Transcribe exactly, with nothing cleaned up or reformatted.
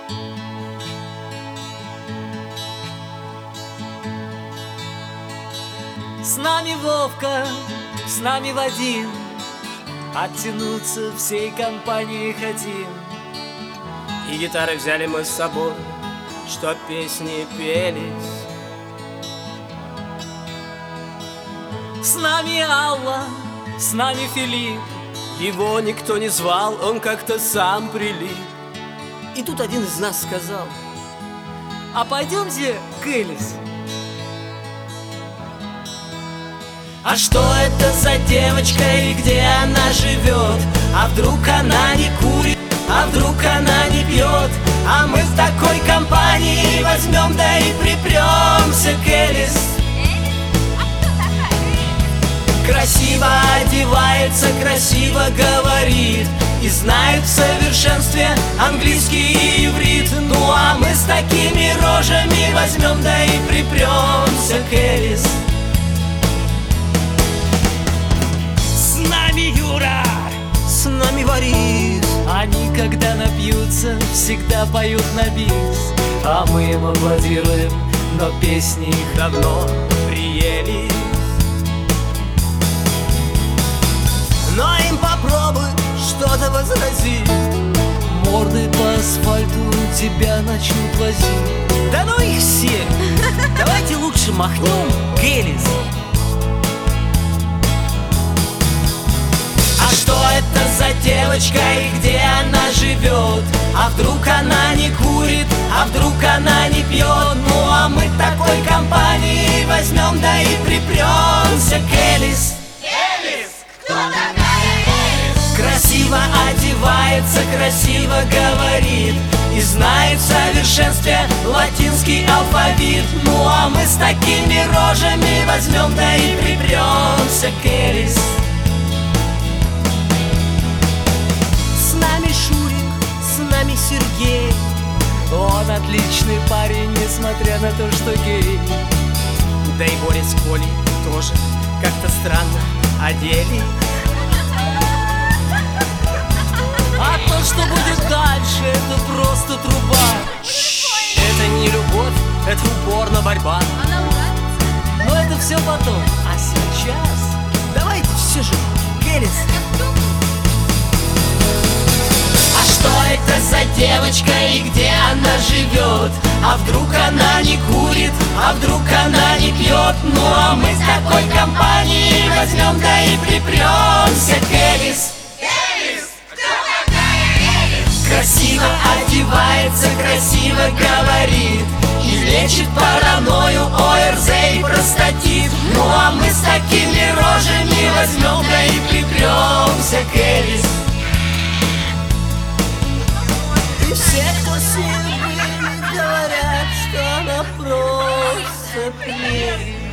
С нами Вовка, с нами Вадим, оттянуться всей компанией хотим. И гитары взяли мы с собой, чтоб песни пелись. С нами Алла, с нами Филипп. Его никто не звал, он как-то сам прилип. И тут один из нас сказал: а пойдемте к Элис. А что это за девочка и где она живет? А вдруг она не курит, а вдруг она не пьет? А мы в такой компании возьмем, да и припремся к Элис. Красиво одевается, красиво говорит и знает в совершенстве английский и иврит. Ну а мы с такими рожами возьмем, да и припремся к Элис. С нами Юра, с нами Борис. Они, когда напьются, всегда поют на бис. А мы им аплодируем, но песни их давно приелись. Но им попробуй что-то возразить, морды по асфальту тебя начнут возить. да ну их все! Давайте лучше махнем к Элис. А что это за девочка и где она живет? А вдруг она не курит, а вдруг она не пьет? Ну а мы такой компании возьмем, да и припремся к Элис. Элис! Кто такая Элис? Красиво одевается, красиво говорит и знает в совершенстве латинский алфавит. Ну а мы с такими рожами возьмем, да и припремся к Элис. С нами Шурик, с нами Сергей. Он отличный парень, несмотря на то, что гей. Да и Боря с Колей тоже как-то странно одели. А то, что будет дальше, это просто труба. Это не любовь, это упорно борьба. Она нравится? Но это все потом. А сейчас Давайте все же к Элис. А что это за девочка и где она живет? А вдруг она не курит, а вдруг она не пьет? Ну а мы с такой компанией возьмем, да и припремся к Элис. Элис! Кто такая Элис? Красиво одевается, красиво говорит и лечит паранойю, ОРЗ и простатит. Ну а мы с такими рожами возьмем, да и припремся к Элис. И все, кто с ней были, говорят, что она просто прелесть.